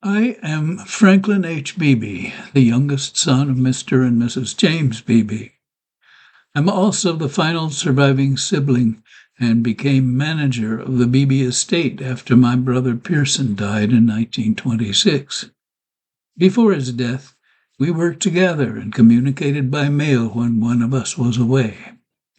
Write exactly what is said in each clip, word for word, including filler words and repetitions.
I am Franklin H. Beebe, the youngest son of Mister and Missus James Beebe. I'm also the final surviving sibling and became manager of the Beebe estate after my brother Pearson died in nineteen twenty-six. Before his death, we worked together and communicated by mail when one of us was away.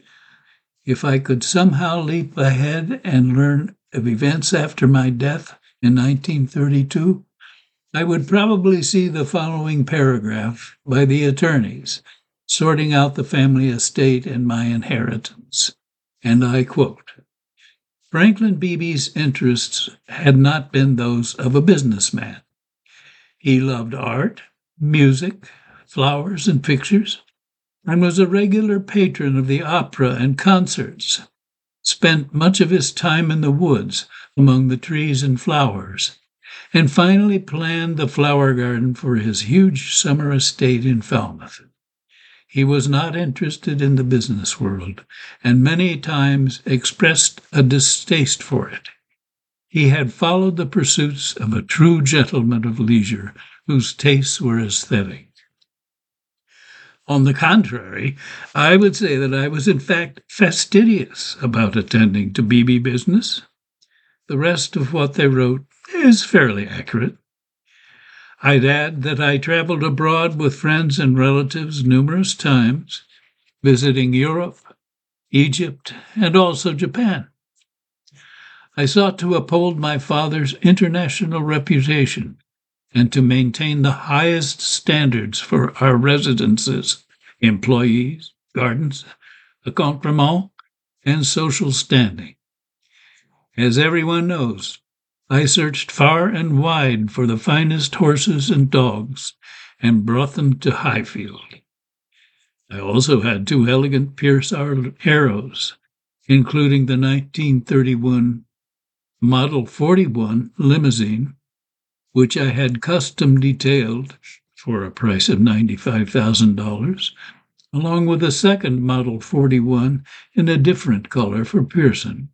If I could somehow leap ahead and learn of events after my death in nineteen thirty-two, I would probably see the following paragraph by the attorneys, sorting out the family estate and my inheritance. And I quote, Franklin Beebe's interests had not been those of a businessman. He loved art, music, flowers, and pictures, and was a regular patron of the opera and concerts, spent much of his time in the woods among the trees and flowers, and finally planned the flower garden for his huge summer estate in Falmouth. He was not interested in the business world, and many times expressed a distaste for it. He had followed the pursuits of a true gentleman of leisure, whose tastes were aesthetic. On the contrary, I would say that I was in fact fastidious about attending to Beebe business. The rest of what they wrote is fairly accurate. I'd add that I traveled abroad with friends and relatives numerous times, visiting Europe, Egypt, and also Japan. I sought to uphold my father's international reputation and to maintain the highest standards for our residences, employees, gardens, accoutrements, and social standing. As everyone knows, I searched far and wide for the finest horses and dogs and brought them to Highfield. I also had two elegant Pierce arrows, including the nineteen thirty-one Model forty-one limousine, which I had custom detailed for a price of ninety-five thousand dollars, along with a second Model forty-one in a different color for Pearson.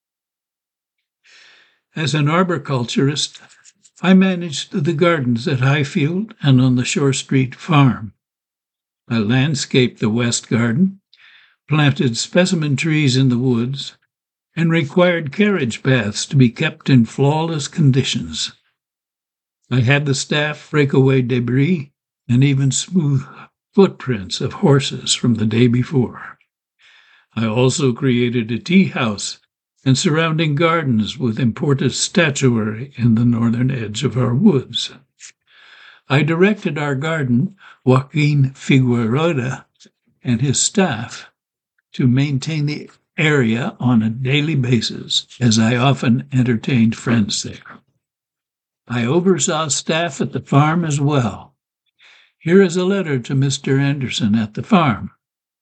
As an arboriculturist, I managed the gardens at Highfield and on the Shore Street farm. I landscaped the West Garden, planted specimen trees in the woods, and required carriage paths to be kept in flawless conditions. I had the staff rake away debris and even smooth footprints of horses from the day before. I also created a tea house and surrounding gardens with imported statuary in the northern edge of our woods. I directed our garden, Joaquin Figueroa, and his staff to maintain the area on a daily basis, as I often entertained friends there. I oversaw staff at the farm as well. Here is a letter to Mister Anderson at the farm.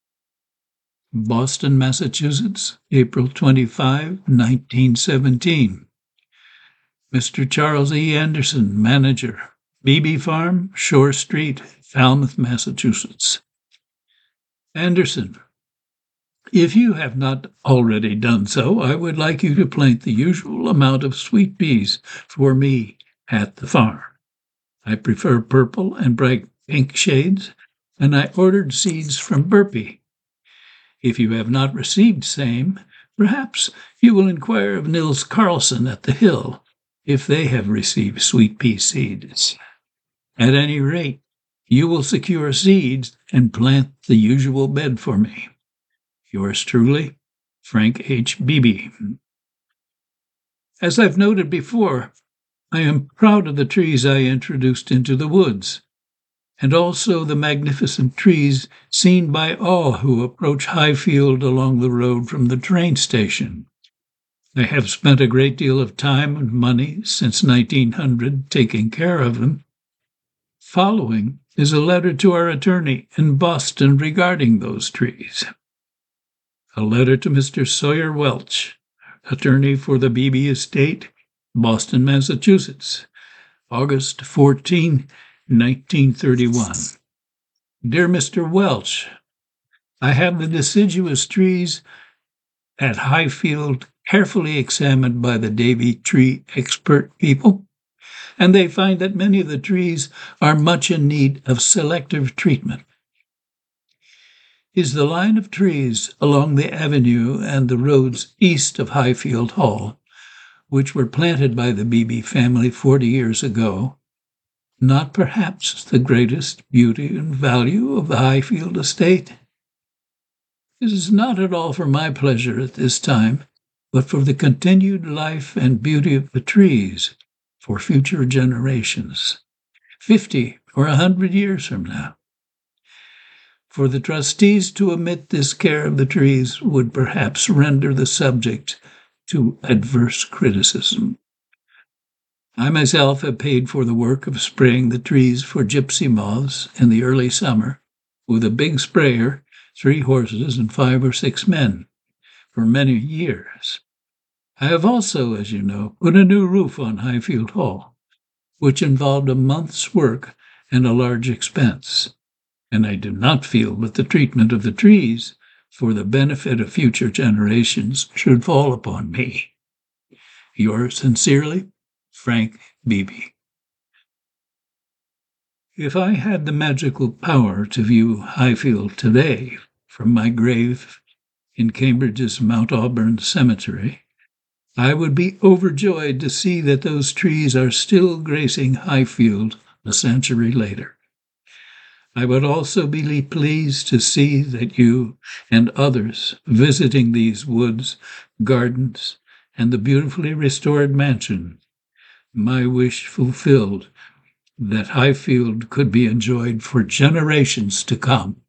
Boston, Massachusetts, April twenty-fifth, nineteen seventeen. Mister Charles E. Anderson, Manager, Beebe Farm, Shore Street, Falmouth, Massachusetts. Anderson, if you have not already done so, I would like you to plant the usual amount of sweet peas for me at the farm. I prefer purple and bright pink shades, and I ordered seeds from Burpee. If you have not received same, perhaps you will inquire of Nils Carlson at the Hill if they have received sweet pea seeds. At any rate, you will secure seeds and plant the usual bed for me. Yours truly, Frank H. Beebe. As I've noted before, I am proud of the trees I introduced into the woods, and also the magnificent trees seen by all who approach Highfield along the road from the train station. I have spent a great deal of time and money since nineteen hundred taking care of them. Following is a letter to our attorney in Boston regarding those trees. A letter to Mister Sawyer Welch, attorney for the Beebe estate, Boston, Massachusetts, August fourteenth, nineteen thirty-one. Dear Mister Welch, I have the deciduous trees at Highfield carefully examined by the Davy tree expert people, and they find that many of the trees are much in need of selective treatment. Is the line of trees along the avenue and the roads east of Highfield Hall, which were planted by the Beebe family forty years ago, not perhaps the greatest beauty and value of the Highfield estate? It is not at all for my pleasure at this time, but for the continued life and beauty of the trees for future generations, fifty or a hundred years from now. For the trustees to omit this care of the trees would perhaps render the subject to adverse criticism. I myself have paid for the work of spraying the trees for gypsy moths in the early summer with a big sprayer, three horses, and five or six men for many years. I have also, as you know, put a new roof on Highfield Hall, which involved a month's work and a large expense, and I do not feel that the treatment of the trees for the benefit of future generations should fall upon me. Yours sincerely, Frank Beebe. If I had the magical power to view Highfield today from my grave in Cambridge's Mount Auburn Cemetery, I would be overjoyed to see that those trees are still gracing Highfield a century later. I would also be pleased to see that you and others visiting these woods, gardens, and the beautifully restored mansion, my wish fulfilled, that Highfield could be enjoyed for generations to come.